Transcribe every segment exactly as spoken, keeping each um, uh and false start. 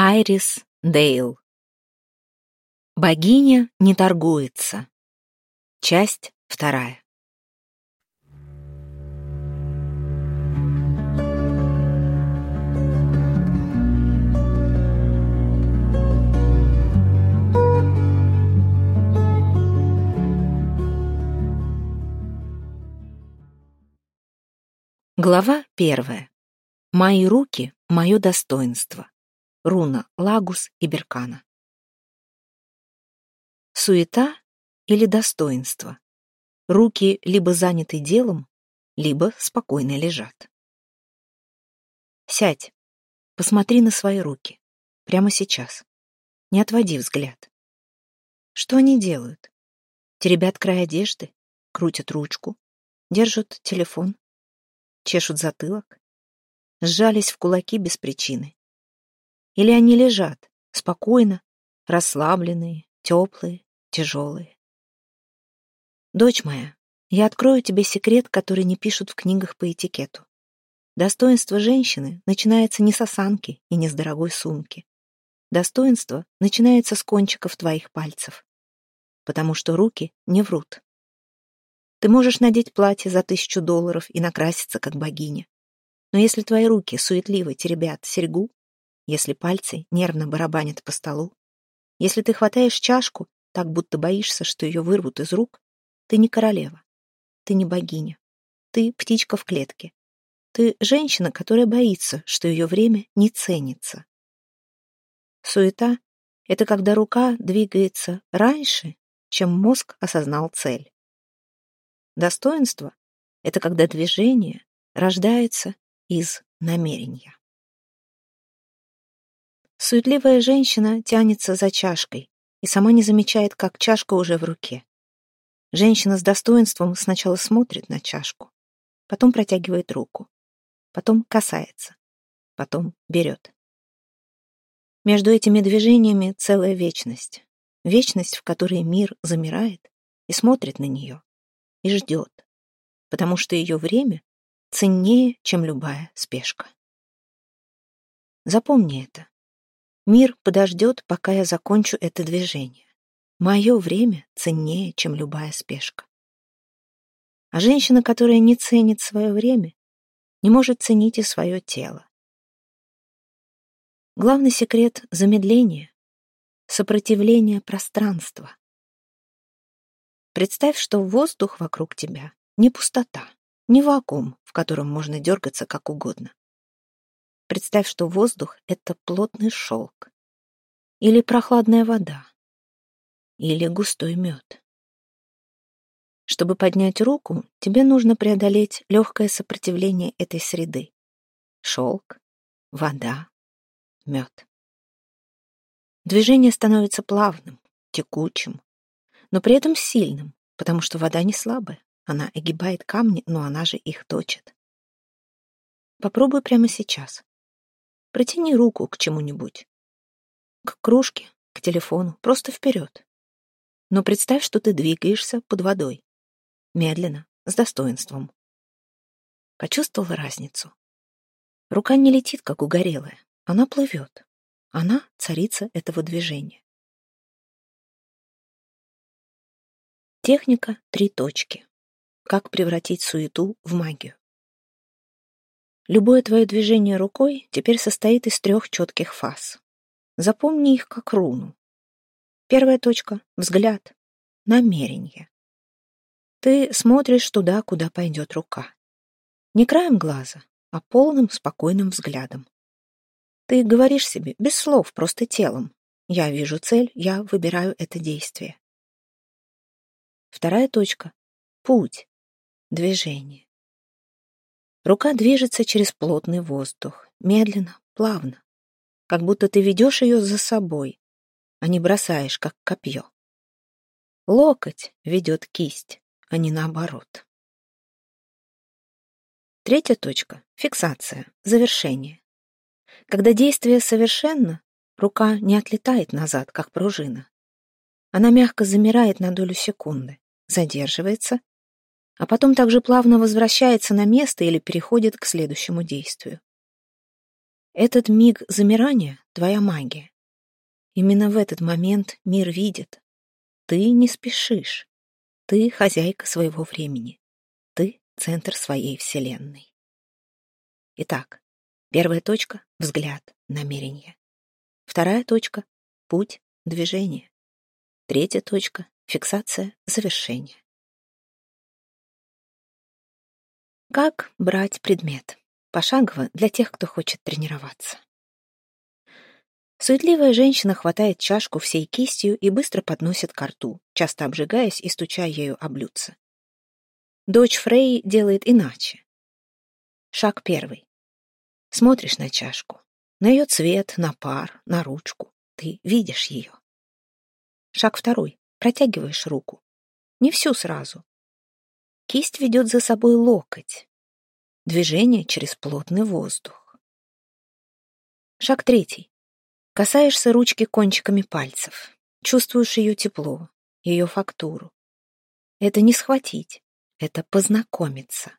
Айрис Дейл. Богиня не торгуется. Часть вторая. Глава первая. Мои руки — мое достоинство. Руна Лагус и Беркана. Суета или достоинство? Руки либо заняты делом, либо спокойно лежат. Сядь, посмотри на свои руки. Прямо сейчас. Не отводи взгляд. Что они делают? Теребят край одежды, крутят ручку, держат телефон, чешут затылок, сжались в кулаки без причины. Или они лежат, спокойно, расслабленные, теплые, тяжелые. Дочь моя, я открою тебе секрет, который не пишут в книгах по этикету. Достоинство женщины начинается не с осанки и не с дорогой сумки. Достоинство начинается с кончиков твоих пальцев. Потому что руки не врут. Ты можешь надеть платье за тысячу долларов и накраситься, как богиня. Но если твои руки суетливо теребят серьгу, если пальцы нервно барабанят по столу, если ты хватаешь чашку, так будто боишься, что ее вырвут из рук, ты не королева, ты не богиня, ты птичка в клетке, ты женщина, которая боится, что ее время не ценится. Суета — это когда рука двигается раньше, чем мозг осознал цель. Достоинство — это когда движение рождается из намерения. Суетливая женщина тянется за чашкой и сама не замечает, как чашка уже в руке. Женщина с достоинством сначала смотрит на чашку, потом протягивает руку, потом касается, потом берет. Между этими движениями целая вечность. Вечность, в которой мир замирает и смотрит на нее, и ждет, потому что ее время ценнее, чем любая спешка. Запомни это. Мир подождет, пока я закончу это движение. Мое время ценнее, чем любая спешка. А женщина, которая не ценит свое время, не может ценить и свое тело. Главный секрет — замедление, сопротивление пространства. Представь, что воздух вокруг тебя не пустота, не вакуум, в котором можно дергаться как угодно. Представь, что воздух — это плотный шелк, или прохладная вода, или густой мед. Чтобы поднять руку, тебе нужно преодолеть легкое сопротивление этой среды. Шелк, вода, мед. Движение становится плавным, текучим, но при этом сильным, потому что вода не слабая. Она огибает камни, но она же их точит. Попробуй прямо сейчас. Протяни руку к чему-нибудь. К кружке, к телефону, просто вперед. Но представь, что ты двигаешься под водой. Медленно, с достоинством. Почувствовала разницу? Рука не летит, как угорелая. Она плывет. Она царица этого движения. Техника «Три точки». Как превратить суету в магию. Любое твое движение рукой теперь состоит из трех четких фаз. Запомни их как руну. Первая точка — взгляд, намерение. Ты смотришь туда, куда пойдет рука. Не краем глаза, а полным спокойным взглядом. Ты говоришь себе, без слов, просто телом. Я вижу цель, я выбираю это действие. Вторая точка — путь, движение. Рука движется через плотный воздух, медленно, плавно, как будто ты ведешь ее за собой, а не бросаешь, как копье. Локоть ведет кисть, а не наоборот. Третья точка — фиксация, завершение. Когда действие совершенно, рука не отлетает назад, как пружина. Она мягко замирает на долю секунды, задерживается, а потом также плавно возвращается на место или переходит к следующему действию. Этот миг замирания — твоя магия. Именно в этот момент мир видит. Ты не спешишь. Ты хозяйка своего времени. Ты — центр своей вселенной. Итак, первая точка — взгляд, намерение. Вторая точка — путь, движение. Третья точка — фиксация, завершение. Как брать предмет? Пошагово для тех, кто хочет тренироваться. Суетливая женщина хватает чашку всей кистью и быстро подносит ко рту, часто обжигаясь и стуча ею о блюдце. Дочь Фрей делает иначе. Шаг первый. Смотришь на чашку, на ее цвет, на пар, на ручку. Ты видишь ее. Шаг второй. Протягиваешь руку. Не всю сразу. Кисть ведет за собой локоть. Движение через плотный воздух. Шаг третий. Касаешься ручки кончиками пальцев. Чувствуешь ее тепло, ее фактуру. Это не схватить, это познакомиться.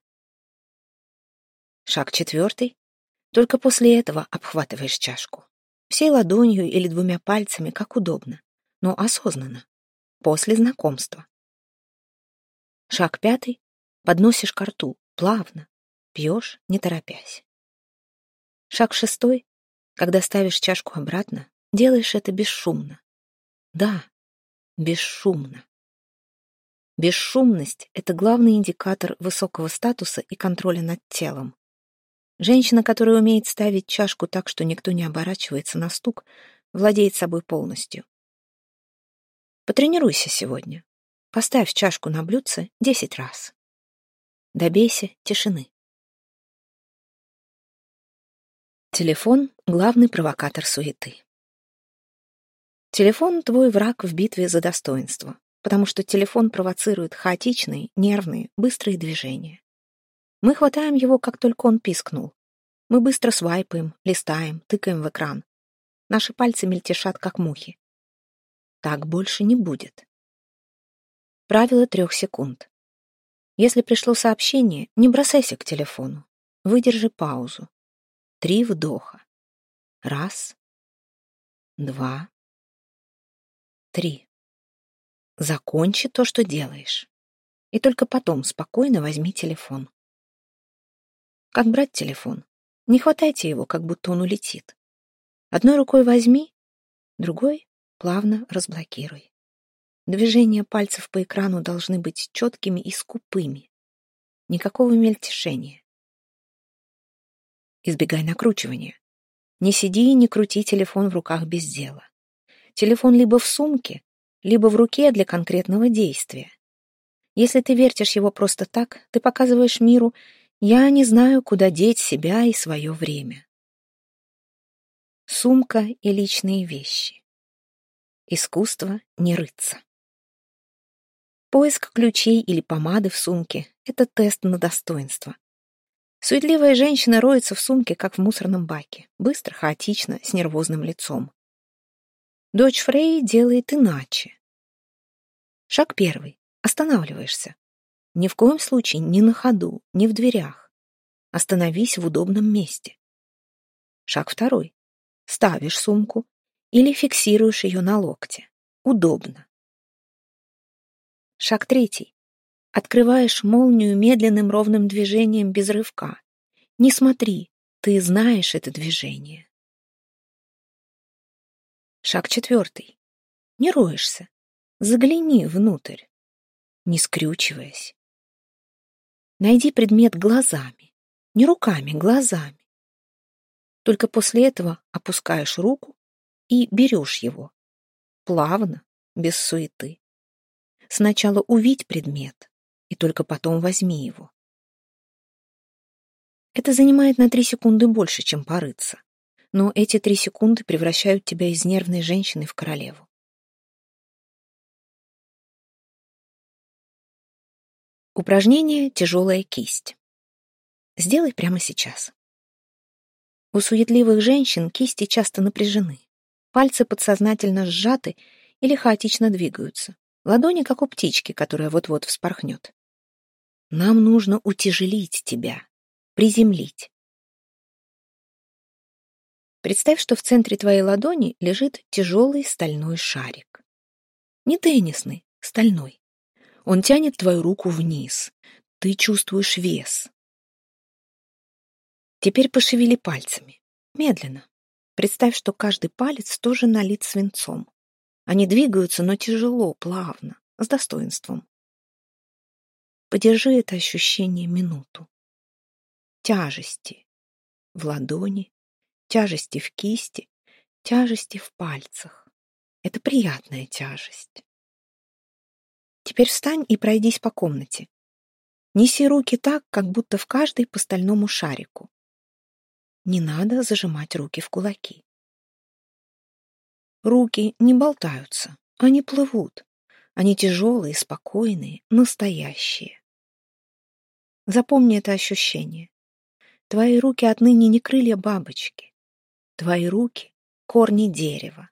Шаг четвертый. Только после этого обхватываешь чашку. Всей ладонью или двумя пальцами, как удобно, но осознанно, после знакомства. Шаг пятый. Подносишь ко рту, плавно, пьешь, не торопясь. Шаг шестой. Когда ставишь чашку обратно, делаешь это бесшумно. Да, бесшумно. Бесшумность — это главный индикатор высокого статуса и контроля над телом. Женщина, которая умеет ставить чашку так, что никто не оборачивается на стук, владеет собой полностью. Потренируйся сегодня. Поставь чашку на блюдце десять раз. Добейся тишины. Телефон — главный провокатор суеты. Телефон — твой враг в битве за достоинство, потому что телефон провоцирует хаотичные, нервные, быстрые движения. Мы хватаем его, как только он пискнул. Мы быстро свайпаем, листаем, тыкаем в экран. Наши пальцы мельтешат, как мухи. Так больше не будет. Правило трех секунд. Если пришло сообщение, не бросайся к телефону. Выдержи паузу. Три вдоха. Раз, два, три. Закончи то, что делаешь. И только потом спокойно возьми телефон. Как брать телефон? Не хватайте его, как будто он улетит. Одной рукой возьми, другой плавно разблокируй. Движения пальцев по экрану должны быть четкими и скупыми. Никакого мельтешения. Избегай накручивания. Не сиди и не крути телефон в руках без дела. Телефон либо в сумке, либо в руке для конкретного действия. Если ты вертишь его просто так, ты показываешь миру: «Я не знаю, куда деть себя и свое время». Сумка и личные вещи. Искусство не рыться. Поиск ключей или помады в сумке — это тест на достоинство. Суетливая женщина роется в сумке, как в мусорном баке, быстро, хаотично, с нервозным лицом. Дочь Фрей делает иначе. Шаг первый. Останавливаешься. Ни в коем случае не на ходу, не в дверях. Остановись в удобном месте. Шаг второй. Ставишь сумку или фиксируешь ее на локте. Удобно. Шаг третий. Открываешь молнию медленным ровным движением без рывка. Не смотри, ты знаешь это движение. Шаг четвертый. Не роешься. Загляни внутрь, не скрючиваясь. Найди предмет глазами, не руками, глазами. Только после этого опускаешь руку и берешь его. Плавно, без суеты. Сначала увидь предмет, и только потом возьми его. Это занимает на три секунды больше, чем порыться. Но эти три секунды превращают тебя из нервной женщины в королеву. Упражнение «Тяжелая кисть». Сделай прямо сейчас. У суетливых женщин кисти часто напряжены. Пальцы подсознательно сжаты или хаотично двигаются. Ладони, как у птички, которая вот-вот вспорхнет. Нам нужно утяжелить тебя, приземлить. Представь, что в центре твоей ладони лежит тяжелый стальной шарик. Не теннисный, стальной. Он тянет твою руку вниз. Ты чувствуешь вес. Теперь пошевели пальцами. Медленно. Представь, что каждый палец тоже налит свинцом. Они двигаются, но тяжело, плавно, с достоинством. Подержи это ощущение минуту. Тяжести в ладони, тяжести в кисти, тяжести в пальцах. Это приятная тяжесть. Теперь встань и пройдись по комнате. Неси руки так, как будто в каждой по стальному шарику. Не надо зажимать руки в кулаки. Руки не болтаются, они плывут. Они тяжелые, спокойные, настоящие. Запомни это ощущение. Твои руки отныне не крылья бабочки. Твои руки — корни дерева.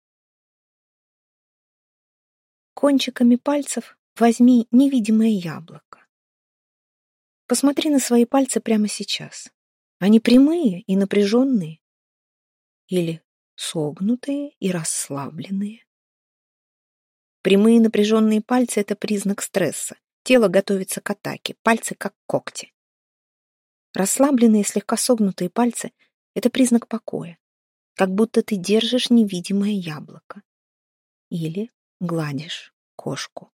Кончиками пальцев возьми невидимое яблоко. Посмотри на свои пальцы прямо сейчас. Они прямые и напряженные или согнутые и расслабленные. Прямые напряженные пальцы — это признак стресса. Тело готовится к атаке, пальцы как когти. Расслабленные, слегка согнутые пальцы — это признак покоя, как будто ты держишь невидимое яблоко или гладишь кошку.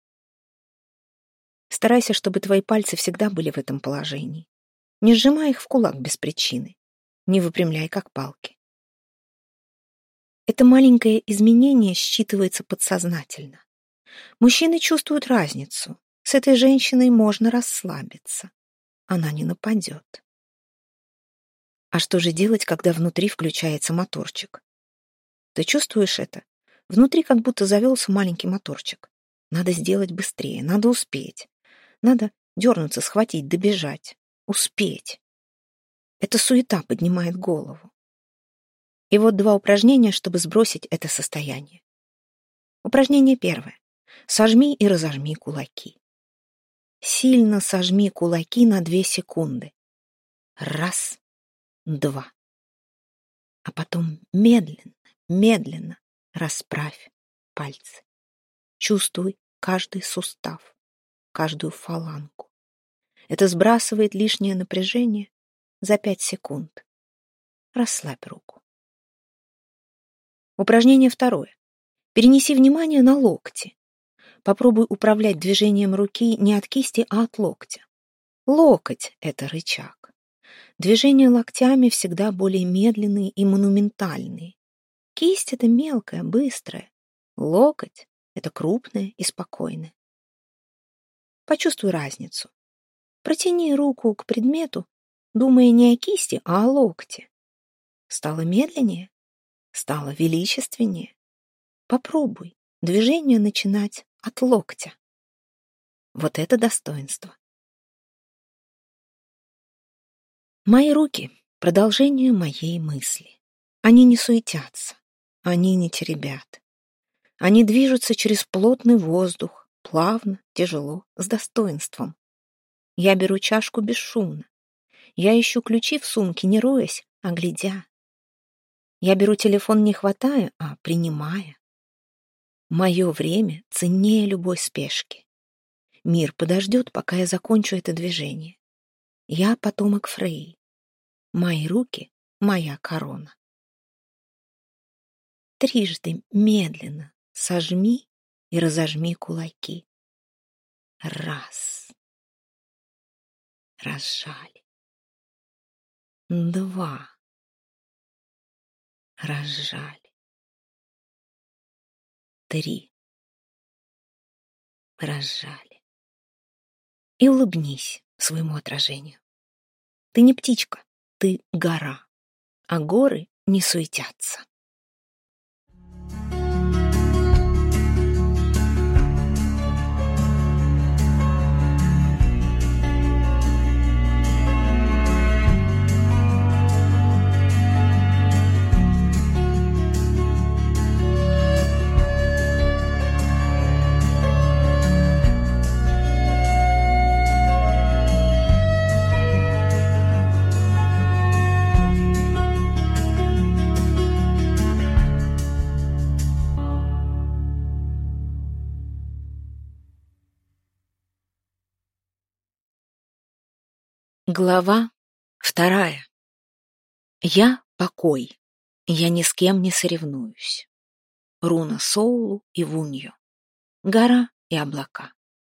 Старайся, чтобы твои пальцы всегда были в этом положении. Не сжимай их в кулак без причины, не выпрямляй как палки. Это маленькое изменение считывается подсознательно. Мужчины чувствуют разницу. С этой женщиной можно расслабиться. Она не нападет. А что же делать, когда внутри включается моторчик? Ты чувствуешь это? Внутри как будто завелся маленький моторчик. Надо сделать быстрее, надо успеть. Надо дернуться, схватить, добежать. Успеть. Эта суета поднимает голову. И вот два упражнения, чтобы сбросить это состояние. Упражнение первое. Сожми и разожми кулаки. Сильно сожми кулаки на две секунды. Раз, два. А потом медленно, медленно расправь пальцы. Чувствуй каждый сустав, каждую фалангу. Это сбрасывает лишнее напряжение за пять секунд. Расслабь руку. Упражнение второе. Перенеси внимание на локти. Попробуй управлять движением руки не от кисти, а от локтя. Локоть — это рычаг. Движения локтями всегда более медленные и монументальные. Кисть — это мелкая, быстрая. Локоть — это крупная и спокойная. Почувствуй разницу. Протяни руку к предмету, думая не о кисти, а о локте. Стало медленнее? Стало величественнее? Попробуй движение начинать от локтя. Вот это достоинство. Мои руки — продолжение моей мысли. Они не суетятся, они не теребят. Они движутся через плотный воздух, плавно, тяжело, с достоинством. Я беру чашку бесшумно. Я ищу ключи в сумке, не роясь, а глядя. Я беру телефон не хватая, а принимая. Мое время ценнее любой спешки. Мир подождет, пока я закончу это движение. Я потомок Фреи. Мои руки — моя корона. Трижды медленно сожми и разожми кулаки. Раз. Разжали. Два. Разжали. Три. Разжали. И улыбнись своему отражению. Ты не птичка, ты гора, а горы не суетятся. Глава вторая. Я — покой. Я ни с кем не соревнуюсь. Руна Соулу и Вуньо. Гора и облака.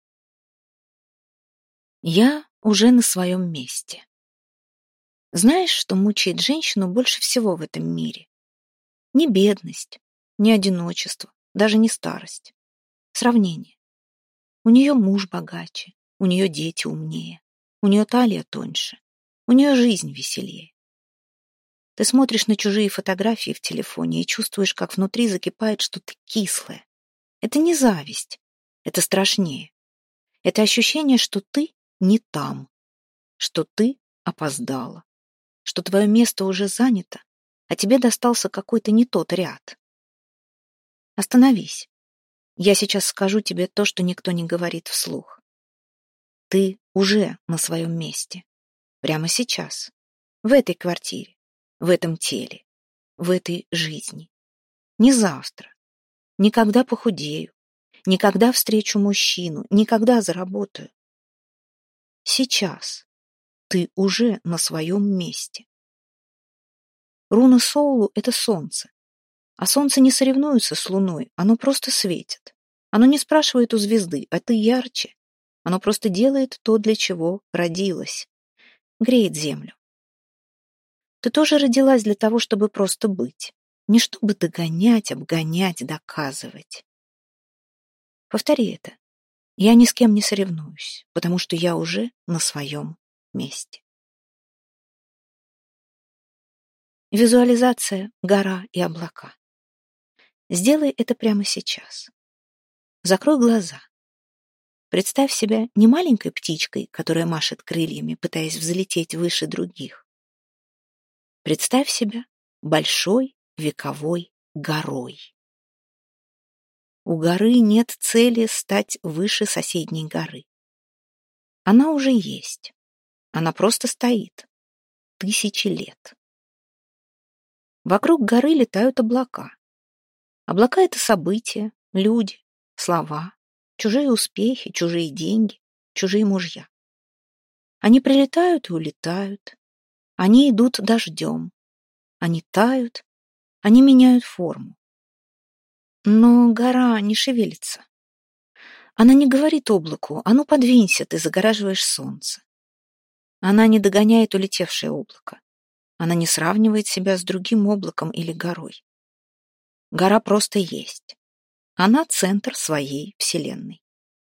Я уже на своем месте. Знаешь, что мучает женщину больше всего в этом мире? Не бедность, не одиночество, даже не старость. Сравнение. У нее муж богаче, у нее дети умнее, у нее талия тоньше, у нее жизнь веселее. Ты смотришь на чужие фотографии в телефоне и чувствуешь, как внутри закипает что-то кислое. Это не зависть, это страшнее. Это ощущение, что ты не там, что ты опоздала, что твое место уже занято, а тебе достался какой-то не тот ряд. Остановись. Я сейчас скажу тебе то, что никто не говорит вслух. Ты уже на своем месте. Прямо сейчас. В этой квартире. В этом теле. В этой жизни. Не завтра. Никогда похудею. Никогда встречу мужчину. Никогда заработаю. Сейчас. Ты уже на своем месте. Руна Соулу — это солнце. А солнце не соревнуется с луной. Оно просто светит. Оно не спрашивает у звезды, а ты ярче. Оно просто делает то, для чего родилось. Греет землю. Ты тоже родилась для того, чтобы просто быть. Не чтобы догонять, обгонять, доказывать. Повтори это. Я ни с кем не соревнуюсь, потому что я уже на своем месте. Визуализация, гора и облака. Сделай это прямо сейчас. Закрой глаза. Представь себя не маленькой птичкой, которая машет крыльями, пытаясь взлететь выше других. Представь себя большой вековой горой. У горы нет цели стать выше соседней горы. Она уже есть. Она просто стоит. Тысячи лет. Вокруг горы летают облака. Облака — это события, люди, слова, чужие успехи, чужие деньги, чужие мужья. Они прилетают и улетают. Они идут дождем. Они тают. Они меняют форму. Но гора не шевелится. Она не говорит облаку: «А ну, подвинься, ты загораживаешь солнце». Она не догоняет улетевшее облако. Она не сравнивает себя с другим облаком или горой. Гора просто есть. Она центр своей вселенной.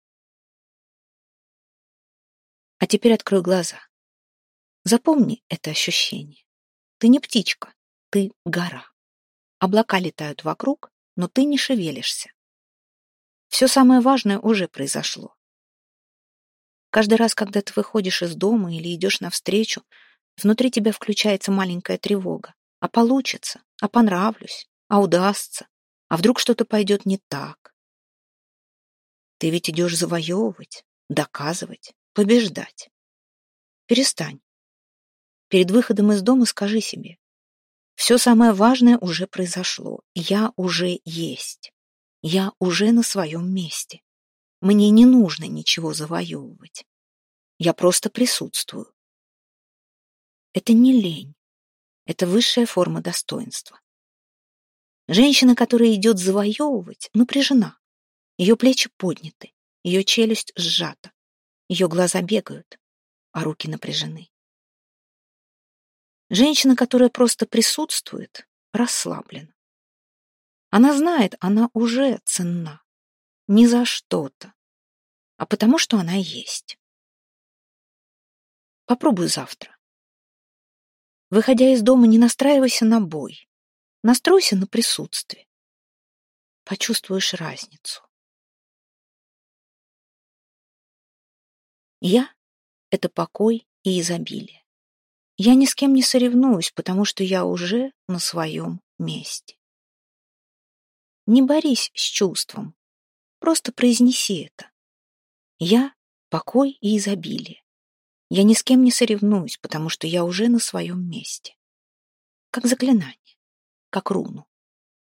А теперь открой глаза. Запомни это ощущение. Ты не птичка, ты гора. Облака летают вокруг, но ты не шевелишься. Все самое важное уже произошло. Каждый раз, когда ты выходишь из дома или идешь навстречу, внутри тебя включается маленькая тревога. А получится? А понравлюсь? А удастся? А вдруг что-то пойдет не так? Ты ведь идешь завоевывать, доказывать, побеждать. Перестань. Перед выходом из дома скажи себе: все самое важное уже произошло. Я уже есть. Я уже на своем месте. Мне не нужно ничего завоевывать. Я просто присутствую. Это не лень. Это высшая форма достоинства. Женщина, которая идет завоевывать, напряжена. Ее плечи подняты, ее челюсть сжата, ее глаза бегают, а руки напряжены. Женщина, которая просто присутствует, расслаблена. Она знает, она уже ценна. Не за что-то, а потому что она есть. Попробуй завтра. Выходя из дома, не настраивайся на бой. Настройся на присутствие. Почувствуешь разницу. Я — это покой и изобилие. Я ни с кем не соревнуюсь, потому что я уже на своем месте. Не борись с чувством, просто произнеси это. Я — покой и изобилие. Я ни с кем не соревнуюсь, потому что я уже на своем месте. Как заклинание, как руну.